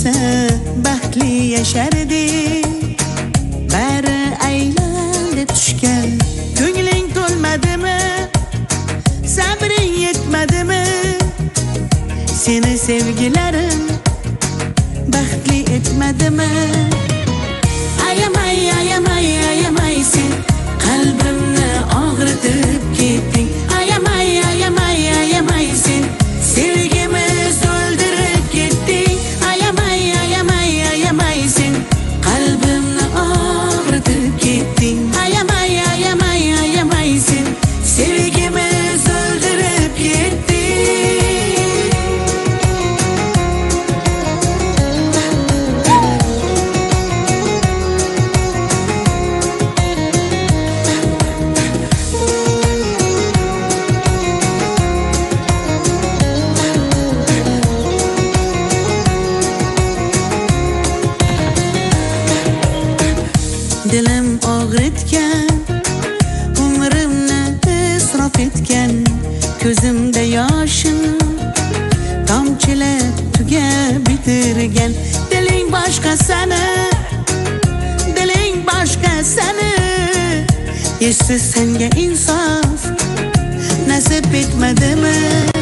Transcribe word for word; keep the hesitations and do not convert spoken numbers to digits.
bo'lsa baxtli yashardik. Bari aylandi tushgan, ko'ngling to'lmadimi? Sabring yetmadimi? Seni sevgilarim baxtli etmadimi? Ayamay, ayamay, ayamay sen qalbimni og'ritib ketding. Ayamay, ayamay, ayamay sen sevgimiz o'ldirib ketding. Ayamay, ayamay, ayamay sen qalbimni og'ritib ketding. Ayamay, ayamay, ayamay sen sevgimiz o'ldirib ketding. Dilim og'ritgan, umrimni isrof etgan, ko'zimda yoshim tomchilab tugab bitirgan. Diling boshqa sani, diling boshqa sani, eshsiz senga insof nasib etmadimi?